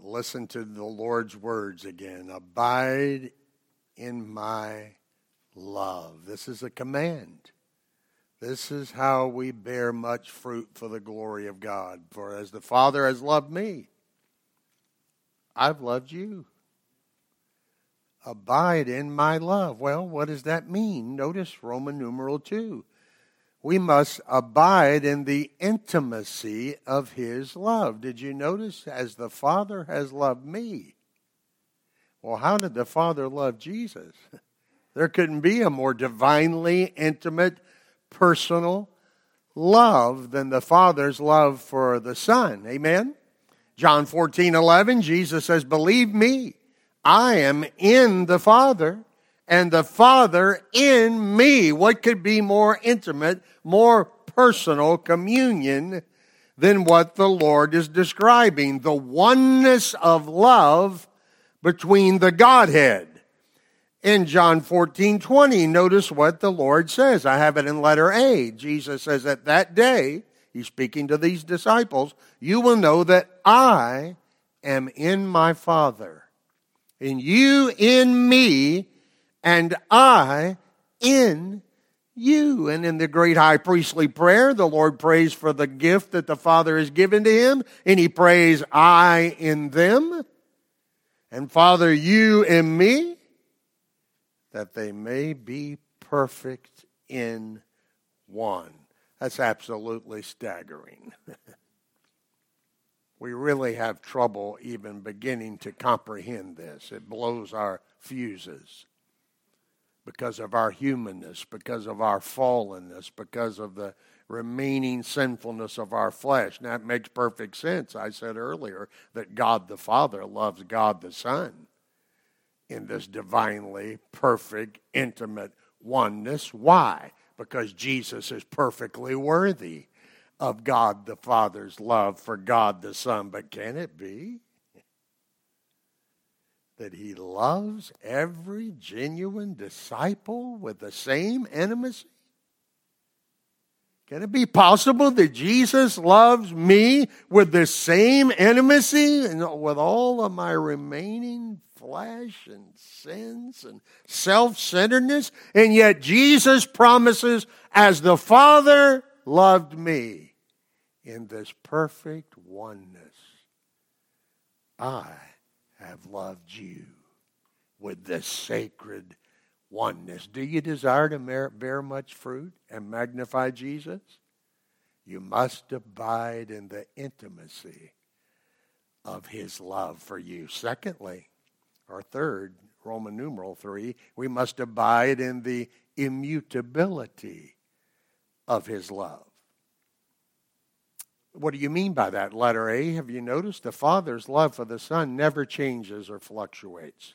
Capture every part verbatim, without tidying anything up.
listen to the Lord's words again. Abide in my love. This is a command. This is how we bear much fruit for the glory of God. For as the Father has loved me, I've loved you. Abide in my love. Well, what does that mean? Notice Roman numeral two. We must abide in the intimacy of his love. Did you notice? As the Father has loved me. Well, how did the Father love Jesus? There couldn't be a more divinely intimate, personal love than the Father's love for the Son. Amen? John fourteen eleven, Jesus says, believe me, I am in the Father, and the Father in me. What could be more intimate, more personal communion than what the Lord is describing? The oneness of love between the Godhead. In John fourteen twenty, notice what the Lord says. I have it in letter A. Jesus says, at that day, he's speaking to these disciples, you will know that I am in my Father, and you in me, and I in you. And in the great high priestly prayer, the Lord prays for the gift that the Father has given to him, and he prays, I in them, and Father, you in me, that they may be perfect in one. That's absolutely staggering. We really have trouble even beginning to comprehend this. It blows our fuses because of our humanness, because of our fallenness, because of the remaining sinfulness of our flesh. Now, it makes perfect sense. I said earlier that God the Father loves God the Son in this divinely perfect, intimate oneness. Why? Because Jesus is perfectly worthy of God the Father's love for God the Son. But can it be that he loves every genuine disciple with the same intimacy? Can it be possible that Jesus loves me with the same intimacy and with all of my remaining flesh and sins and self-centeredness? And yet Jesus promises, as the Father loved me in this perfect oneness, I have loved you with this sacred oneness. Do you desire to bear much fruit and magnify Jesus? You must abide in the intimacy of his love for you. Secondly, or third, Roman numeral three, we must abide in the immutability of his love. What do you mean by that? Letter A, have you noticed? The Father's love for the Son never changes or fluctuates.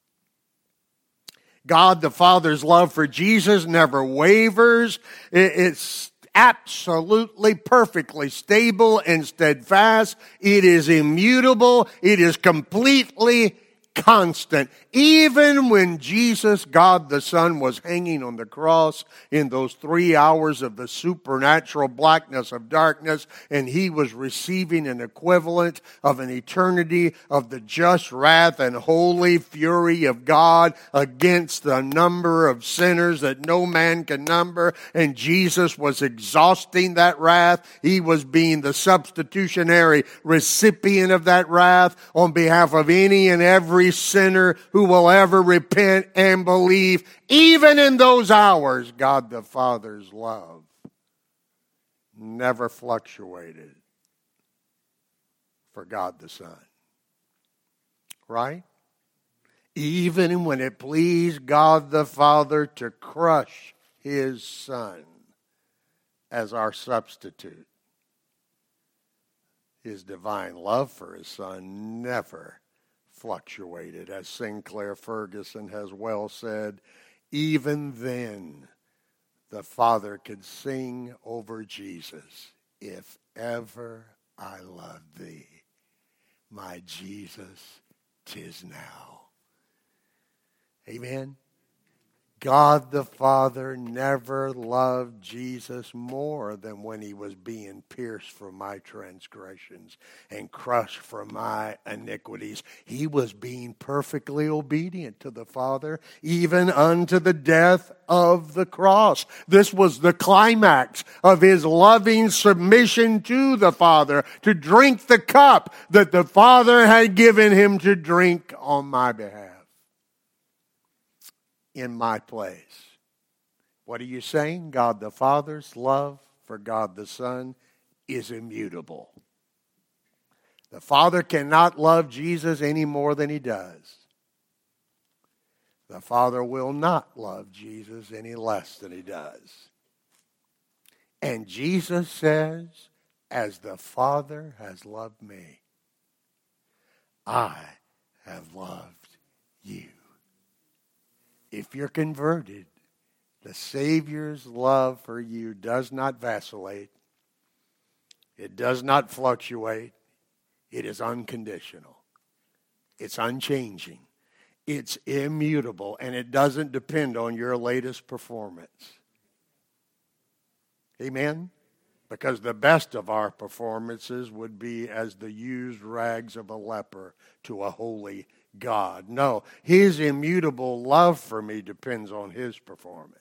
God the Father's love for Jesus never wavers. It's absolutely, perfectly stable and steadfast. It is immutable. It is completely constant. Even when Jesus, God the Son, was hanging on the cross in those three hours of the supernatural blackness of darkness, and he was receiving an equivalent of an eternity of the just wrath and holy fury of God against the number of sinners that no man can number, and Jesus was exhausting that wrath. He was being the substitutionary recipient of that wrath on behalf of any and every sinner who will ever repent and believe. Even in those hours, God the Father's love never fluctuated for God the Son. Right? Even when it pleased God the Father to crush his Son as our substitute, his divine love for his Son never fluctuated. As Sinclair Ferguson has well said, even then the Father could sing over Jesus, if ever I love thee, my Jesus, 'tis now. Amen. God the Father never loved Jesus more than when he was being pierced for my transgressions and crushed for my iniquities. He was being perfectly obedient to the Father, even unto the death of the cross. This was the climax of his loving submission to the Father, to drink the cup that the Father had given him to drink on my behalf, in my place. What are you saying? God the Father's love for God the Son is immutable. The Father cannot love Jesus any more than he does. The Father will not love Jesus any less than he does. And Jesus says, as the Father has loved me, I have loved you. If you're converted, the Savior's love for you does not vacillate. It does not fluctuate. It is unconditional. It's unchanging. It's immutable. And it doesn't depend on your latest performance. Amen? Because the best of our performances would be as the used rags of a leper to a holy God. No, his immutable love for me depends on his performance,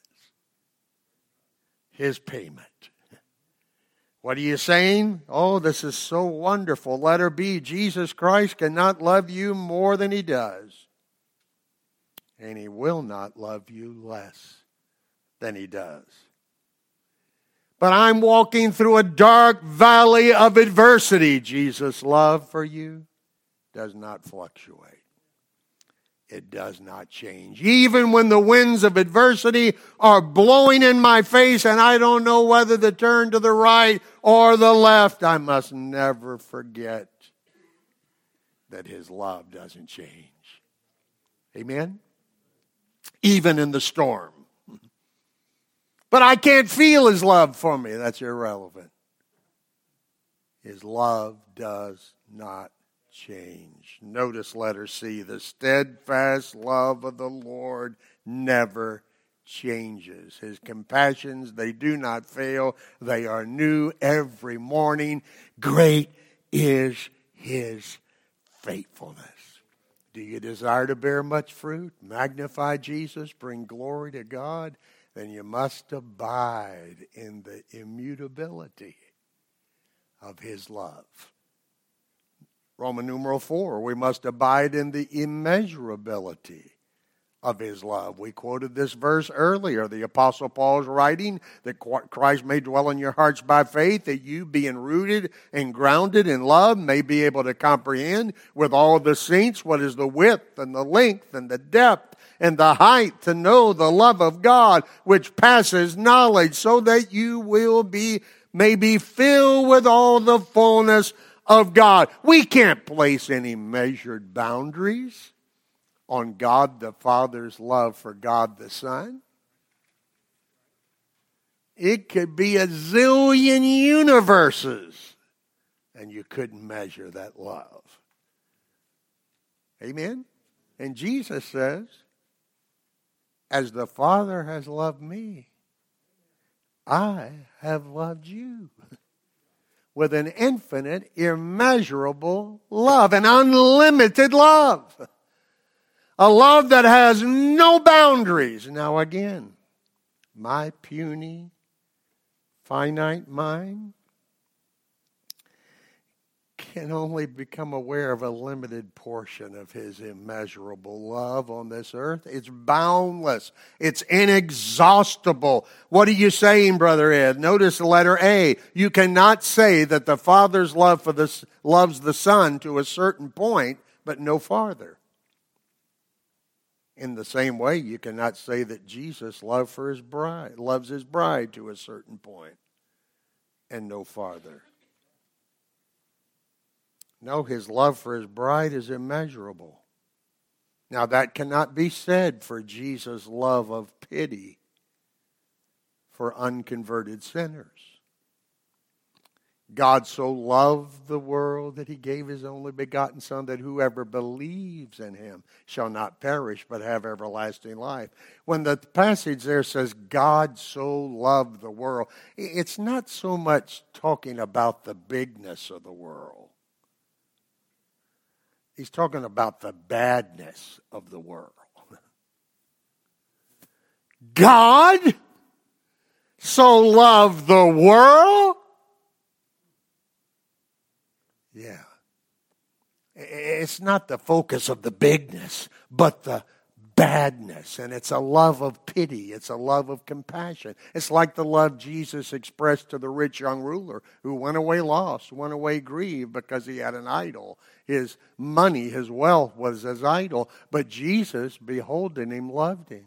his payment. What are you saying? Oh, this is so wonderful. Letter B, Jesus Christ cannot love you more than he does. And he will not love you less than he does. But I'm walking through a dark valley of adversity. Jesus' love for you does not fluctuate. It does not change. Even when the winds of adversity are blowing in my face and I don't know whether to turn to the right or the left, I must never forget that his love doesn't change. Amen? Even in the storm. But I can't feel his love for me. That's irrelevant. His love does not change. Notice letter C. The steadfast love of the Lord never changes. His compassions, they do not fail. They are new every morning. Great is his faithfulness. Do you desire to bear much fruit? Magnify Jesus, bring glory to God? Then you must abide in the immutability of his love. Roman numeral four, we must abide in the immeasurability of his love. We quoted this verse earlier. The Apostle Paul is writing that Christ may dwell in your hearts by faith, that you, being rooted and grounded in love, may be able to comprehend with all the saints what is the width and the length and the depth and the height, to know the love of God which passes knowledge, so that you will be, may be filled with all the fullness of God. We can't place any measured boundaries on God the Father's love for God the Son. It could be a zillion universes, and you couldn't measure that love. Amen? And Jesus says, as the Father has loved me, I have loved you. With an infinite, immeasurable love, an unlimited love. A love that has no boundaries. Now again, my puny, finite mind can only become aware of a limited portion of his immeasurable love on this earth. It's boundless. It's inexhaustible. What are you saying, Brother Ed? Notice the letter A. You cannot say that the Father's love for the, loves the Son to a certain point, but no farther. In the same way, you cannot say that Jesus love for his bride, loves his bride to a certain point and no farther. No, his love for his bride is immeasurable. Now, that cannot be said for Jesus' love of pity for unconverted sinners. God so loved the world that he gave his only begotten Son, that whoever believes in him shall not perish but have everlasting life. When the passage there says God so loved the world, it's not so much talking about the bigness of the world. He's talking about the badness of the world. God so loved the world? Yeah. It's not the focus of the bigness, but the badness. And it's a love of pity. It's a love of compassion. It's like the love Jesus expressed to the rich young ruler who went away lost, went away grieved because he had an idol. His money, his wealth was his idol. But Jesus, beholding him, loved him.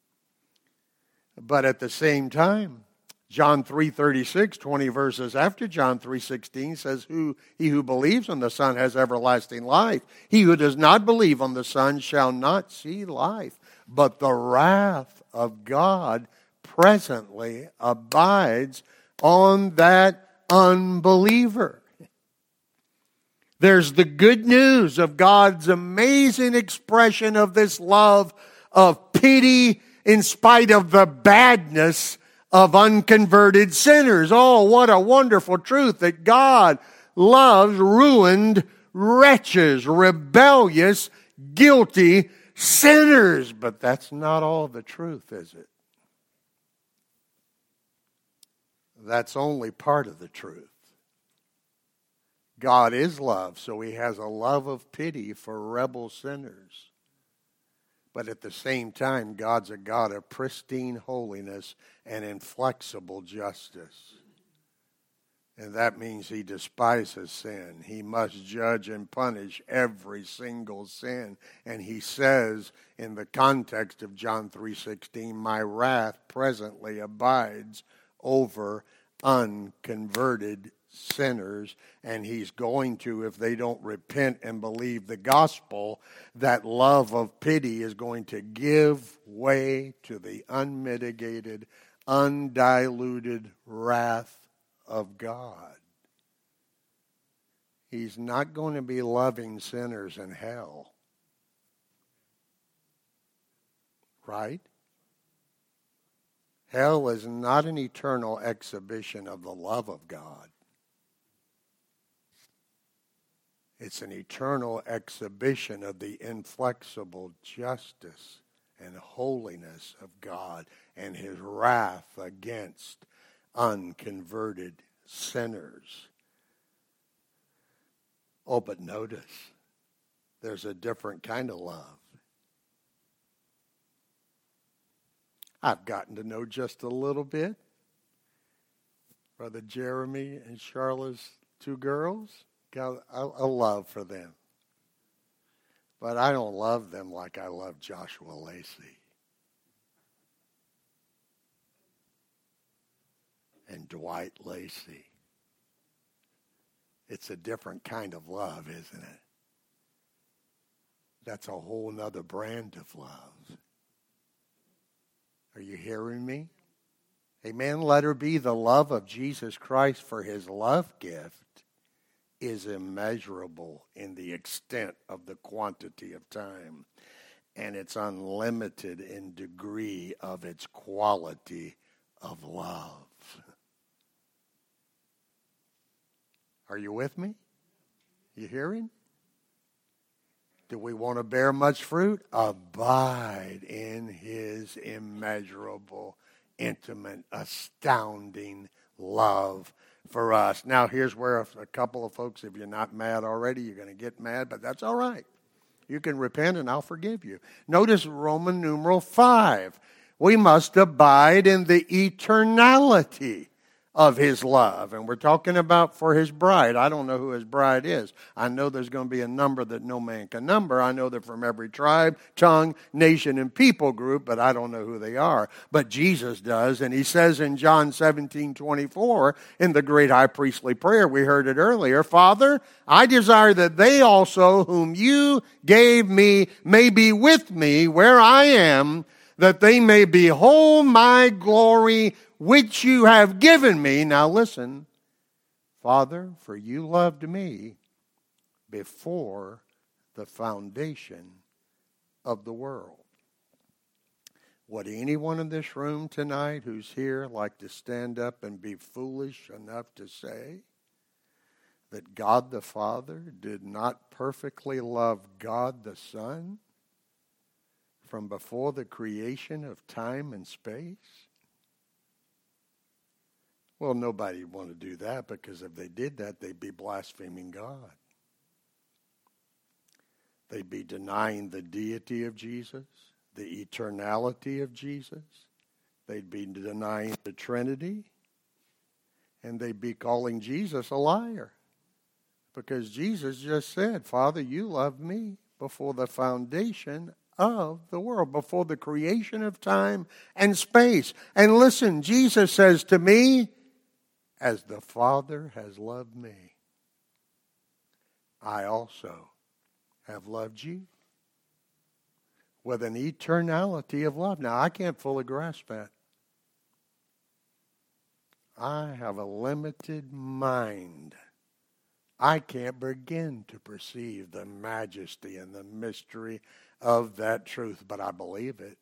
But at the same time, John three thirty-six, twenty verses after John three sixteen says, who, he who believes on the Son has everlasting life. He who does not believe on the Son shall not see life, but the wrath of God presently abides on that unbeliever. There's the good news of God's amazing expression of this love of pity in spite of the badness of unconverted sinners. Oh, what a wonderful truth that God loves ruined wretches, rebellious, guilty sinners. But that's not all the truth, is it? That's only part of the truth. God is love, so he has a love of pity for rebel sinners. But at the same time, God's a God of pristine holiness and inflexible justice. And that means he despises sin. He must judge and punish every single sin. And he says in the context of John three sixteen, my wrath presently abides over unconverted sinners, and he's going to, if they don't repent and believe the gospel, that love of pity is going to give way to the unmitigated, undiluted wrath of God. He's not going to be loving sinners in hell. Right? Hell is not an eternal exhibition of the love of God. It's an eternal exhibition of the inflexible justice and holiness of God and his wrath against unconverted sinners. Oh, but notice, there's a different kind of love. I've gotten to know just a little bit Brother Jeremy and Charlotte's two girls. Got a, a love for them. But I don't love them like I love Joshua Lacey and Dwight Lacey. It's a different kind of love, isn't it? That's a whole nother brand of love. Are you hearing me? Amen. Let her be the love of Jesus Christ, for his love gift is immeasurable in the extent of the quantity of time, and it's unlimited in degree of its quality of love. Are you with me? You hearing? Do we want to bear much fruit? Abide in his immeasurable, intimate, astounding love for us. Now, here's where a couple of folks, if you're not mad already, you're going to get mad, but that's all right. You can repent and I'll forgive you. Notice Roman numeral five. We must abide in the eternality of his love. And we're talking about for his bride. I don't know who his bride is. I know there's going to be a number that no man can number. I know they're from every tribe, tongue, nation, and people group, but I don't know who they are. But Jesus does. And he says in John seventeen twenty-four, in the great high priestly prayer, we heard it earlier, Father, I desire that they also whom you gave me may be with me where I am, that they may behold my glory which you have given me. Now listen, Father, for you loved me before the foundation of the world. Would anyone in this room tonight who's here like to stand up and be foolish enough to say that God the Father did not perfectly love God the Son from before the creation of time and space? Well, nobody would want to do that, because if they did that, they'd be blaspheming God. They'd be denying the deity of Jesus, the eternality of Jesus. They'd be denying the Trinity. And they'd be calling Jesus a liar. Because Jesus just said, Father, you loved me before the foundation of the world, before the creation of time and space. And listen, Jesus says to me, as the Father has loved me, I also have loved you with an eternality of love. Now, I can't fully grasp that. I have a limited mind. I can't begin to perceive the majesty and the mystery of that truth, but I believe it.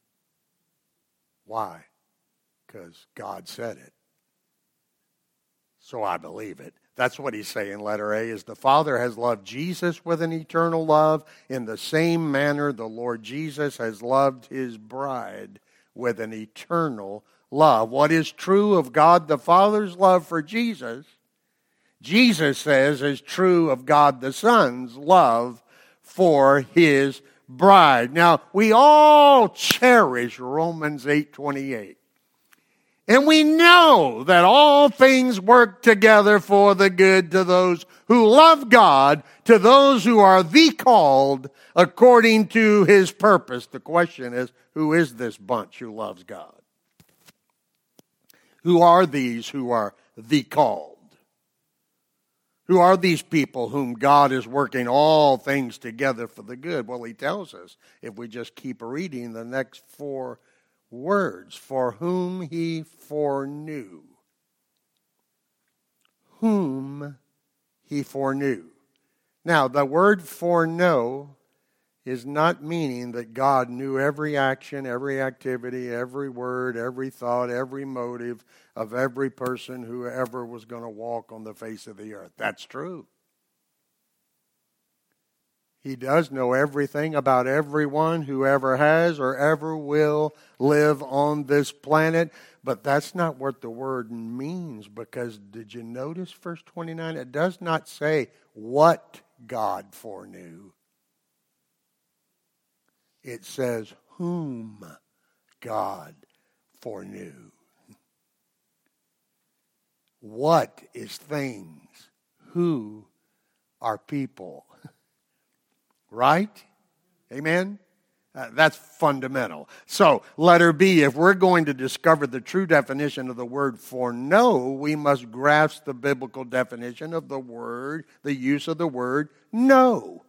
Why? Because God said it. So I believe it. That's what he's saying, letter A, is the Father has loved Jesus with an eternal love. In the same manner, the Lord Jesus has loved his bride with an eternal love. What is true of God the Father's love for Jesus, Jesus says is true of God the Son's love for his bride. Now, we all cherish Romans eight twenty-eight. And we know that all things work together for the good to those who love God, to those who are the called according to his purpose. The question is, who is this bunch who loves God? Who are these who are the called? Who are these people whom God is working all things together for the good? Well, he tells us, if we just keep reading the next four words, for whom he foreknew. Whom he foreknew. Now, the word foreknow is not meaning that God knew every action, every activity, every word, every thought, every motive of every person who ever was going to walk on the face of the earth. That's true. He does know everything about everyone who ever has or ever will live on this planet. But that's not what the word means, because did you notice verse twenty-nine? It does not say what God foreknew. It says whom God foreknew. What is things? Who are people? Right? Amen? Uh, that's fundamental. So, letter B, if we're going to discover the true definition of the word foreknow, we must grasp the biblical definition of the word, the use of the word know.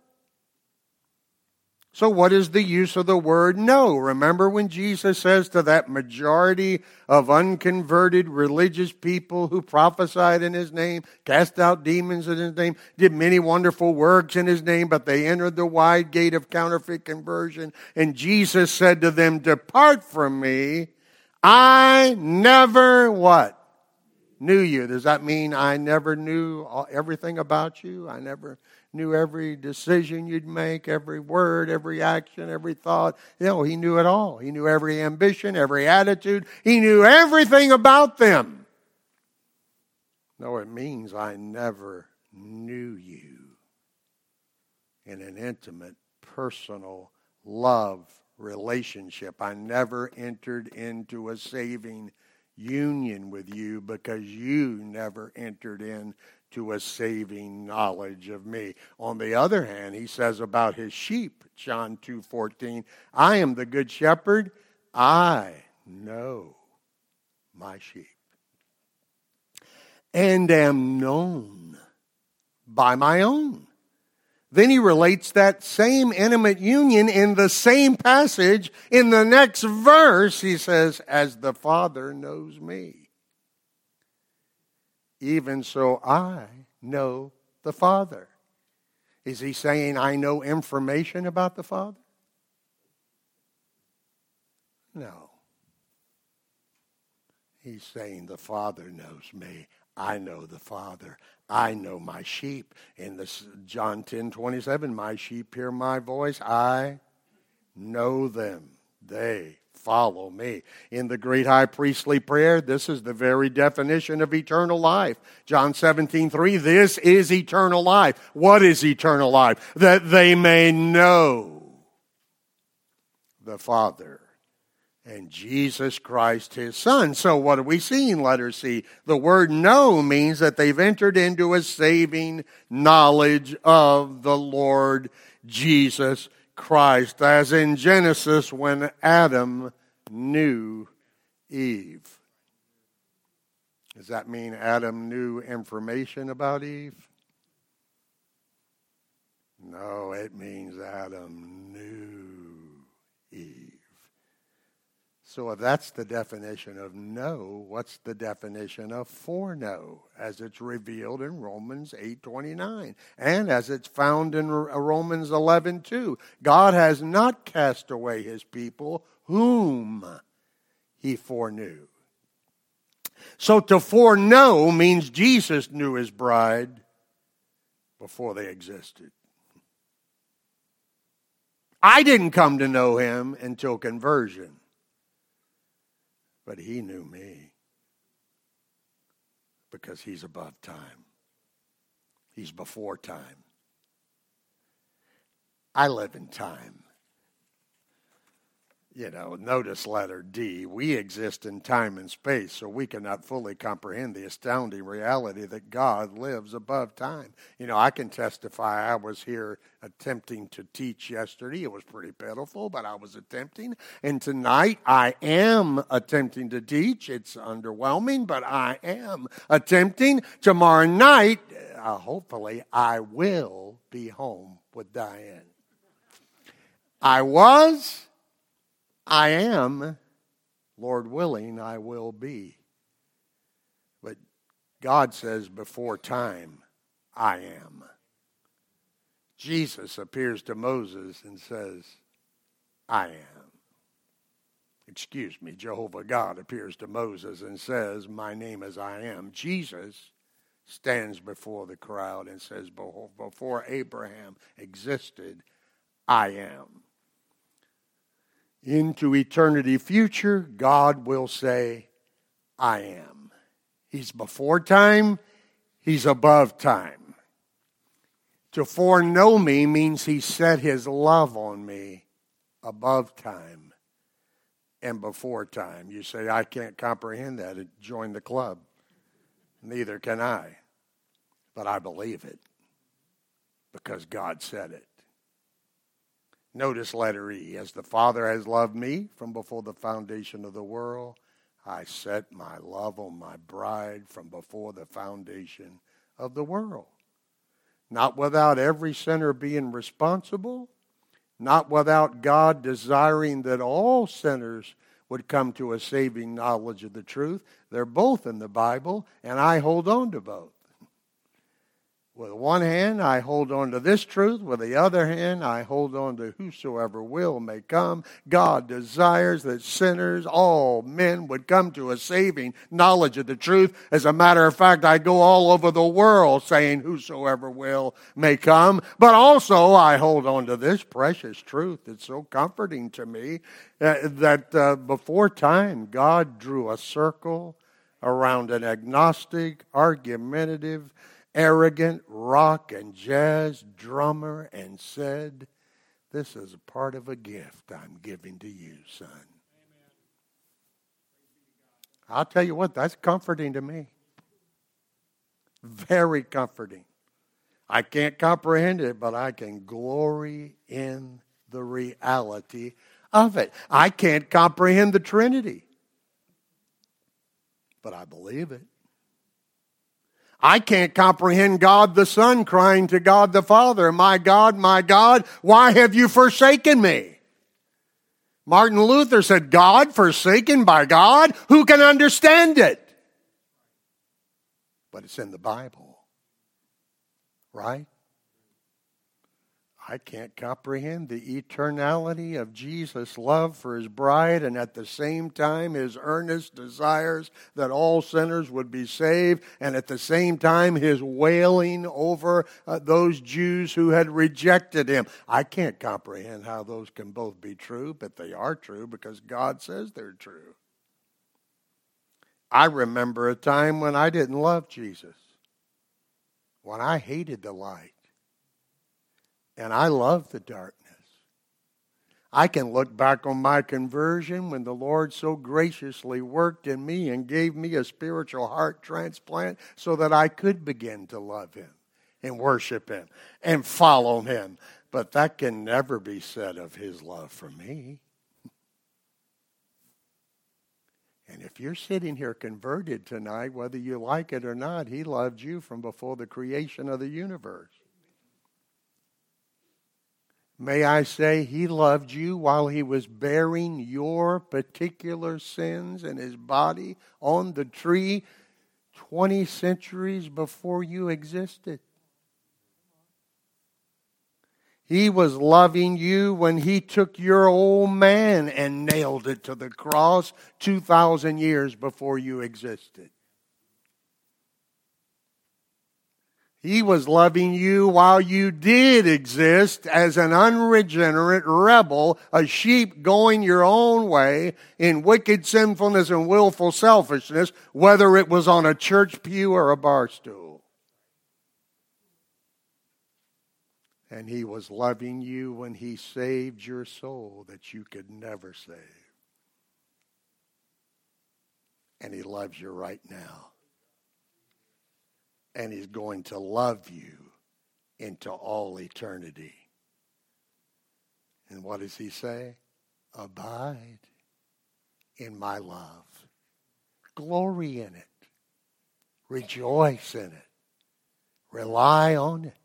So what is the use of the word know? Remember when Jesus says to that majority of unconverted religious people who prophesied in his name, cast out demons in his name, did many wonderful works in his name, but they entered the wide gate of counterfeit conversion. And Jesus said to them, depart from me. I never what? Knew you. Does that mean I never knew everything about you? I never knew every decision you'd make, every word, every action, every thought. You know, he knew it all. He knew every ambition, every attitude. He knew everything about them. No, it means I never knew you in an intimate, personal, love relationship. I never entered into a saving union with you because you never entered in to a saving knowledge of me. On the other hand, he says about his sheep, John two fourteen, I am the good shepherd. I know my sheep and am known by my own. Then he relates that same intimate union in the same passage. In the next verse, he says, as the Father knows me. even so I know the Father. Is he saying I know information about the Father? No. He's saying the Father knows me. I know the Father. I know my sheep. In this John ten twenty-seven, my sheep hear my voice. I know them. They follow me. In the great high priestly prayer, this is the very definition of eternal life. John seventeen three, this is eternal life. What is eternal life? That they may know the Father and Jesus Christ, his Son. So what are we seeing, letter C? The word know means that they've entered into a saving knowledge of the Lord Jesus Christ, as in Genesis when Adam knew Eve. Does that mean Adam knew information about Eve? No, it means Adam knew Eve. So if that's the definition of know, what's the definition of foreknow, as it's revealed in Romans eight twenty-nine, and as it's found in Romans eleven two? God has not cast away his people whom he foreknew. So to foreknow means Jesus knew his bride before they existed. I didn't come to know him until conversion. But he knew me because he's above time. He's before time. I live in time. You know, notice letter D. We exist in time and space, so we cannot fully comprehend the astounding reality that God lives above time. You know, I can testify I was here attempting to teach yesterday. It was pretty pitiful, but I was attempting. And tonight I am attempting to teach. It's underwhelming, but I am attempting. Tomorrow night, uh, hopefully, I will be home with Diane. I was... I am, Lord willing, I will be. But God says before time, I am. Jesus appears to Moses and says, I am. Excuse me, Jehovah God appears to Moses and says, my name is I am. Jesus stands before the crowd and says, before Abraham existed, I am. Into eternity future, God will say, I am. He's before time. He's above time. To foreknow me means he set his love on me above time and before time. You say, I can't comprehend that. Join the club. Neither can I. But I believe it because God said it. Notice letter E. As the Father has loved me from before the foundation of the world, I set my love on my bride from before the foundation of the world. Not without every sinner being responsible, not without God desiring that all sinners would come to a saving knowledge of the truth. They're both in the Bible, and I hold on to both. With one hand, I hold on to this truth. With the other hand, I hold on to whosoever will may come. God desires that sinners, all men, would come to a saving knowledge of the truth. As a matter of fact, I go all over the world saying whosoever will may come. But also, I hold on to this precious truth. It's so comforting to me uh, that uh, before time, God drew a circle around an agnostic, argumentative, arrogant rock and jazz drummer and said, this is a part of a gift I'm giving to you, son. Amen. I'll tell you what, that's comforting to me. Very comforting. I can't comprehend it, but I can glory in the reality of it. I can't comprehend the Trinity, but I believe it. I can't comprehend God the Son crying to God the Father, my God, my God, why have you forsaken me? Martin Luther said, God forsaken by God? Who can understand it? but it's in the Bible. Right? I can't comprehend the eternality of Jesus' love for his bride and at the same time his earnest desires that all sinners would be saved, and at the same time his wailing over uh, those Jews who had rejected him. I can't comprehend how those can both be true, but they are true because God says they're true. I remember a time when I didn't love Jesus, when I hated the light. And I love the darkness. I can look back on my conversion when the Lord so graciously worked in me and gave me a spiritual heart transplant so that I could begin to love him and worship him and follow him. But that can never be said of his love for me. And if you're sitting here converted tonight, whether you like it or not, he loved you from before the creation of the universe. May I say, he loved you while he was bearing your particular sins in his body on the tree twenty centuries before you existed. He was loving you when he took your old man and nailed it to the cross two thousand years before you existed. He was loving you while you did exist as an unregenerate rebel, a sheep going your own way in wicked sinfulness and willful selfishness, whether it was on a church pew or a bar stool. And he was loving you when he saved your soul that you could never save. And he loves you right now. And he's going to love you into all eternity. And what does he say? Abide in my love. Glory in it. Rejoice in it. Rely on it.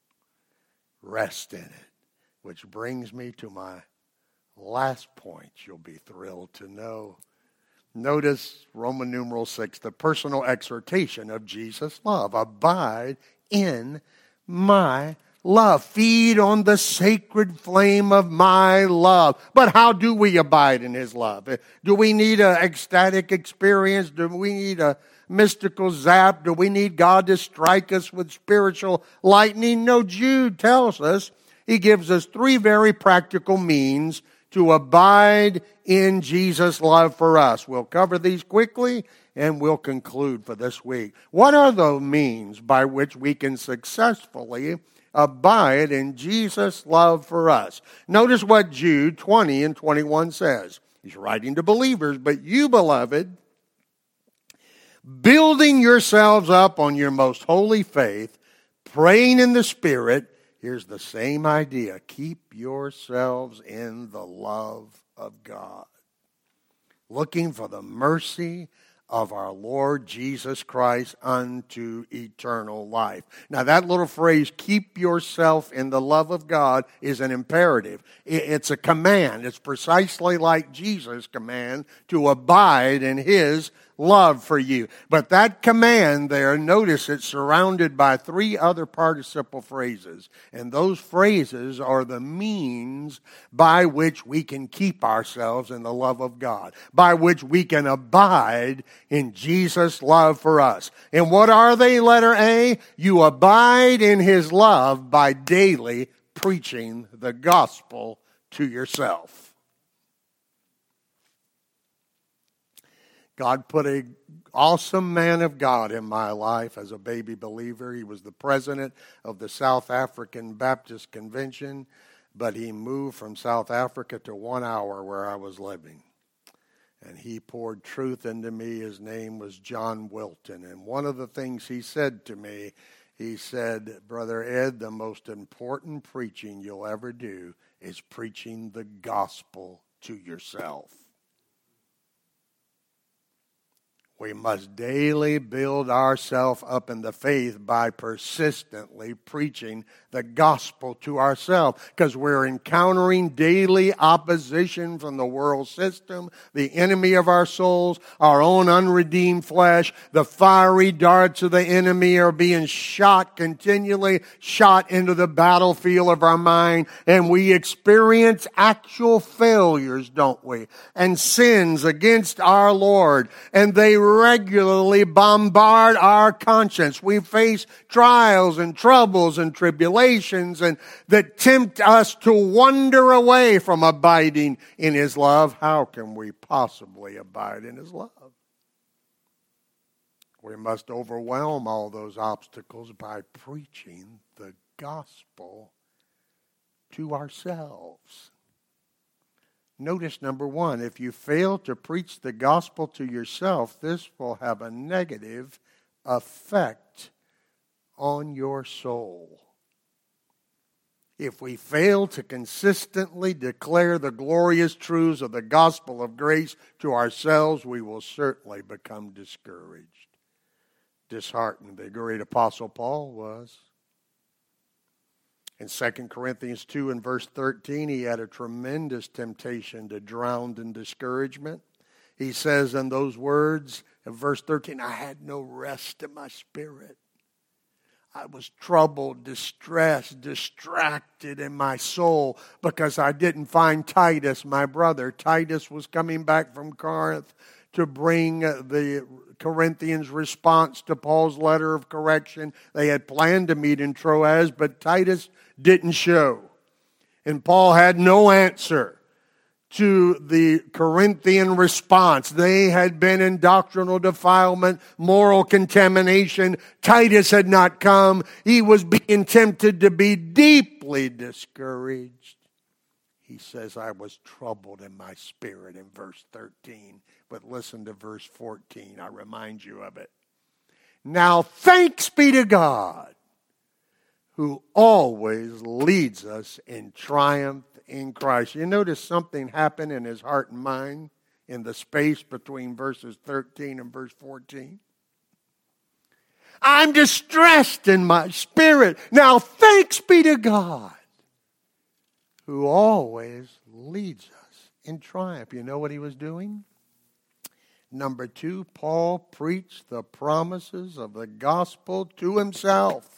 Rest in it. Which brings me to my last point you'll be thrilled to know. Notice Roman numeral six, the personal exhortation of Jesus' love. Abide in my love. Feed on the sacred flame of my love. But how do we abide in his love? Do we need an ecstatic experience? Do we need a mystical zap? Do we need God to strike us with spiritual lightning? No, Jude tells us, he gives us three very practical means to abide in Jesus' love for us. We'll cover these quickly and we'll conclude for this week. What are the means by which we can successfully abide in Jesus' love for us? Notice what Jude twenty and twenty-one says. He's writing to believers, but you, beloved, building yourselves up on your most holy faith, praying in the Spirit. Here's the same idea. Keep yourselves in the love of God, looking for the mercy of our Lord Jesus Christ unto eternal life. Now that little phrase, keep yourself in the love of God, is an imperative. It's a command. It's precisely like Jesus' command to abide in his love for you. But that command there, notice it's surrounded by three other participle phrases. And those phrases are the means by which we can keep ourselves in the love of God, by which we can abide in Jesus' love for us. And what are they? Letter A, you abide in his love by daily preaching the gospel to yourself. God put an awesome man of God in my life as a baby believer. He was the president of the South African Baptist Convention, but he moved from South Africa to one hour where I was living. And he poured truth into me. His name was John Wilton. And one of the things he said to me, he said, Brother Ed, the most important preaching you'll ever do is preaching the gospel to yourself. We must daily build ourselves up in the faith by persistently preaching the gospel to ourselves, because we're encountering daily opposition from the world system, the enemy of our souls, our own unredeemed flesh. The fiery darts of the enemy are being shot continually, shot into the battlefield of our mind, and we experience actual failures, don't we? And sins against our Lord, and they regularly bombard our conscience. We face trials and troubles and tribulations and that tempt us to wander away from abiding in His love. How can we possibly abide in His love? We must overwhelm all those obstacles by preaching the gospel to ourselves. Notice number one, if you fail to preach the gospel to yourself, this will have a negative effect on your soul. If we fail to consistently declare the glorious truths of the gospel of grace to ourselves, we will certainly become discouraged, disheartened. The great apostle Paul was. In Second Corinthians two and verse thirteen, he had a tremendous temptation to drown in discouragement. He says in those words, in verse thirteen, I had no rest in my spirit. I was troubled, distressed, distracted in my soul because I didn't find Titus, my brother. Titus was coming back from Corinth to bring the Corinthians' response to Paul's letter of correction. They had planned to meet in Troas, but Titus didn't show. And Paul had no answer to the Corinthian response. They had been in doctrinal defilement, moral contamination. Titus had not come. He was being tempted to be deeply discouraged. He says, I was troubled in my spirit in verse thirteen. But listen to verse fourteen. I remind you of it. Now thanks be to God, who always leads us in triumph in Christ. You notice something happened in his heart and mind in the space between verses thirteen and verse fourteen. I'm distressed in my spirit. Now thanks be to God, who always leads us in triumph. You know what he was doing? Number two, Paul preached the promises of the gospel to himself.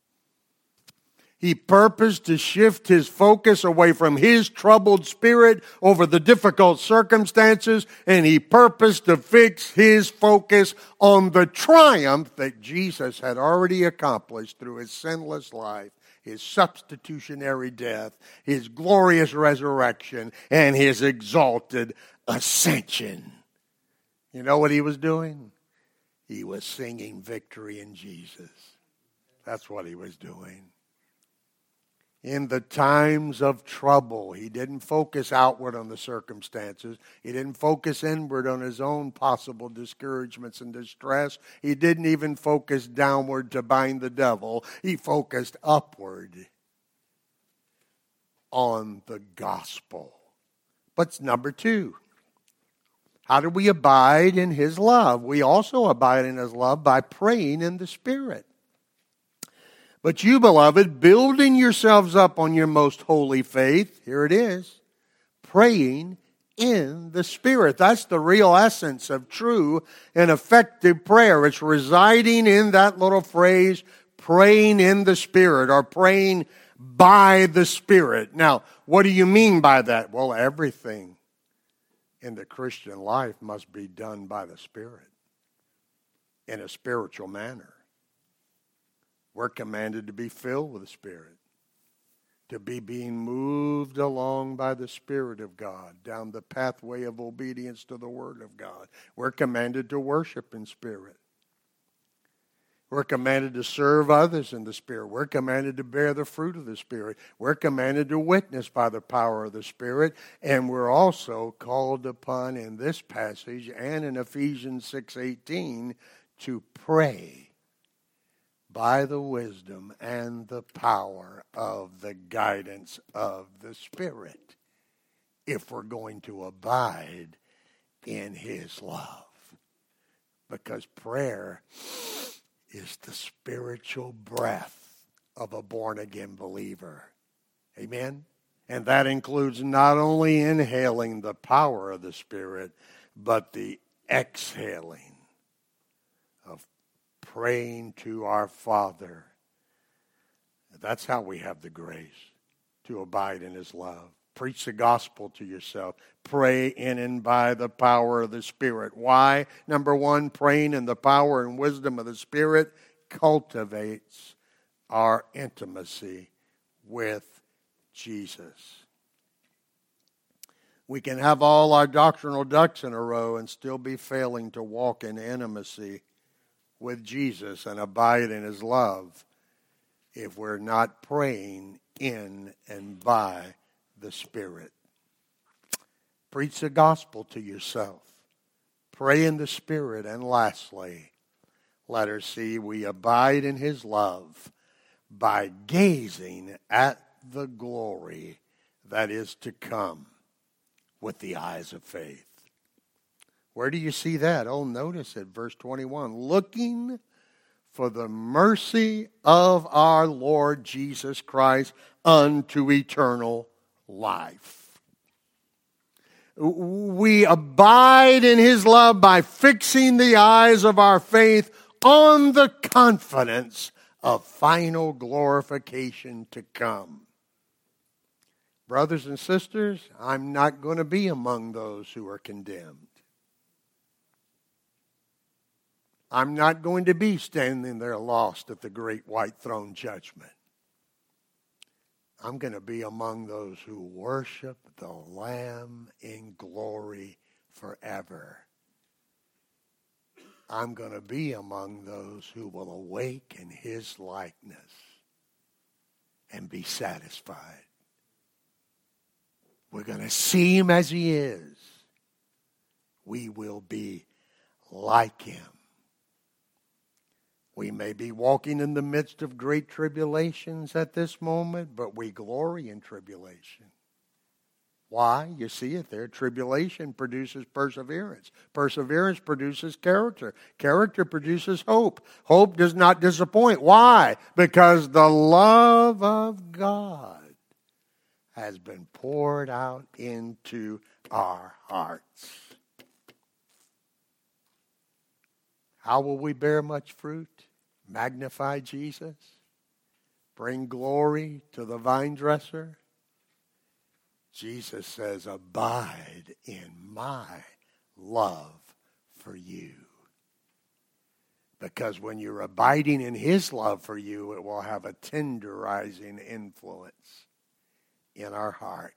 He purposed to shift his focus away from his troubled spirit over the difficult circumstances, and he purposed to fix his focus on the triumph that Jesus had already accomplished through his sinless life, his substitutionary death, his glorious resurrection, and his exalted ascension. You know what he was doing? He was singing victory in Jesus. That's what he was doing. In the times of trouble, he didn't focus outward on the circumstances. He didn't focus inward on his own possible discouragements and distress. He didn't even focus downward to bind the devil. He focused upward on the gospel. But number two, how do we abide in his love? We also abide in his love by praying in the Spirit. But you, beloved, building yourselves up on your most holy faith, here it is, praying in the Spirit. That's the real essence of true and effective prayer. It's residing in that little phrase, praying in the Spirit, or praying by the Spirit. Now, what do you mean by that? Well, everything in the Christian life must be done by the Spirit in a spiritual manner. We're commanded to be filled with the Spirit, to be being moved along by the Spirit of God down the pathway of obedience to the Word of God. We're commanded to worship in spirit. We're commanded to serve others in the Spirit. We're commanded to bear the fruit of the Spirit. We're commanded to witness by the power of the Spirit. And we're also called upon in this passage and in Ephesians six eighteen to pray by the wisdom and the power of the guidance of the Spirit, if we're going to abide in his love. Because prayer is the spiritual breath of a born-again believer. Amen? And that includes not only inhaling the power of the Spirit, but the exhaling of praying to our Father. That's how we have the grace to abide in His love. Preach the gospel to yourself. Pray in and by the power of the Spirit. Why? Number one, praying in the power and wisdom of the Spirit cultivates our intimacy with Jesus. We can have all our doctrinal ducks in a row and still be failing to walk in intimacy with Jesus and abide in His love if we're not praying in and by the Spirit. Preach the gospel to yourself. Pray in the Spirit. And lastly, letter C, we abide in His love by gazing at the glory that is to come with the eyes of faith. Where do you see that? Oh, notice it, verse twenty-one. Looking for the mercy of our Lord Jesus Christ unto eternal life. We abide in His love by fixing the eyes of our faith on the confidence of final glorification to come. Brothers and sisters, I'm not going to be among those who are condemned. I'm not going to be standing there lost at the great white throne judgment. I'm going to be among those who worship the Lamb in glory forever. I'm going to be among those who will awake in His likeness and be satisfied. We're going to see Him as He is. We will be like Him. We may be walking in the midst of great tribulations at this moment, but we glory in tribulation. Why? You see it there. Tribulation produces perseverance. Perseverance produces character. Character produces hope. Hope does not disappoint. Why? Because the love of God has been poured out into our hearts. How will we bear much fruit? Magnify Jesus? Bring glory to the vine dresser? Jesus says, abide in my love for you. Because when you're abiding in His love for you, it will have a tenderizing influence in our heart.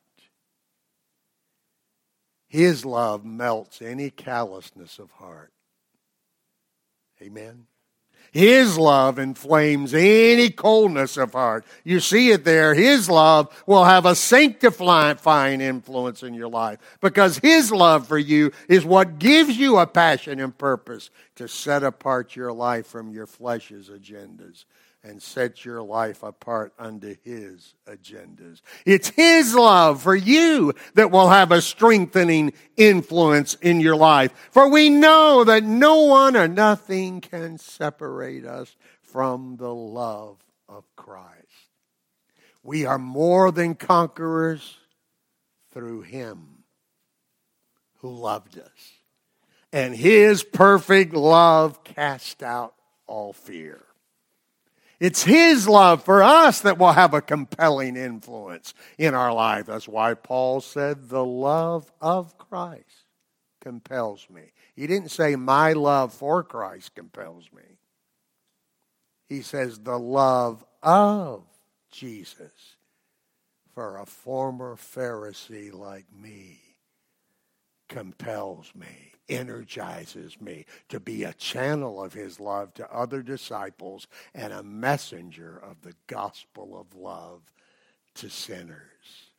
His love melts any callousness of heart. Amen. His love inflames any coldness of heart. You see it there. His love will have a sanctifying influence in your life because His love for you is what gives you a passion and purpose to set apart your life from your flesh's agendas and set your life apart unto His agendas. It's His love for you that will have a strengthening influence in your life. For we know that no one or nothing can separate us from the love of Christ. We are more than conquerors through Him who loved us. And His perfect love cast out all fear. It's His love for us that will have a compelling influence in our life. That's why Paul said, the love of Christ compels me. He didn't say, my love for Christ compels me. He says, the love of Jesus for a former Pharisee like me compels me, energizes me to be a channel of His love to other disciples and a messenger of the gospel of love to sinners.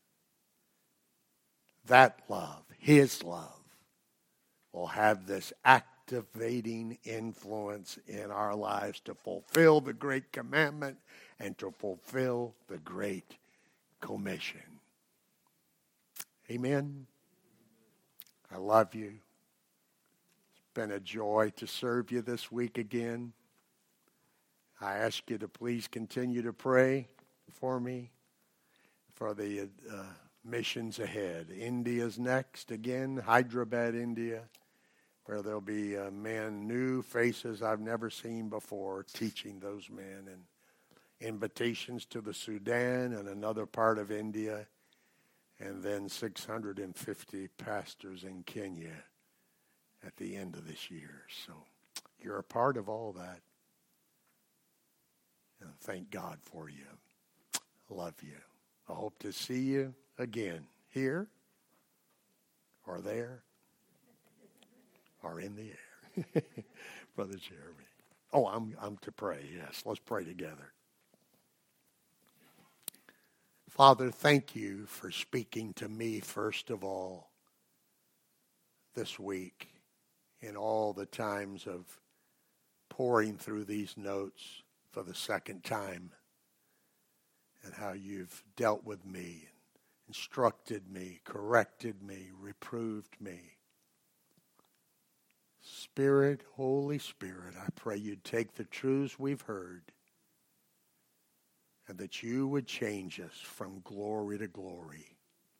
That love, His love, will have this activating influence in our lives to fulfill the great commandment and to fulfill the great commission. Amen. I love you. It's been a joy to serve you this week again. I ask you to please continue to pray for me, for the uh, missions ahead. India's next again, Hyderabad, India, where there'll be uh, men, new faces I've never seen before, teaching those men, and invitations to the Sudan and another part of India, and then six hundred fifty pastors in Kenya at the end of this year. So you're a part of all that. And thank God for you. Love you. I hope to see you again here or there or in the air. Brother Jeremy. Oh, I'm I'm to pray. Yes, let's pray together. Father, thank you for speaking to me first of all this week in all the times of pouring through these notes for the second time, and how you've dealt with me, instructed me, corrected me, reproved me. Spirit, Holy Spirit, I pray you'd take the truths we've heard and that you would change us from glory to glory.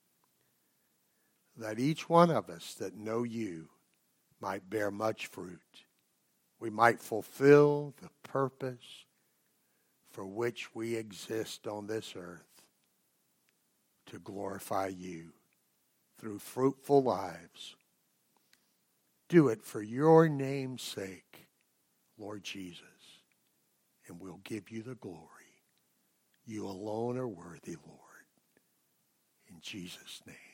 That each one of us that know you might bear much fruit. We might fulfill the purpose for which we exist on this earth, to glorify you through fruitful lives. Do it for your name's sake, Lord Jesus, and we'll give you the glory. You alone are worthy, Lord. In Jesus' name.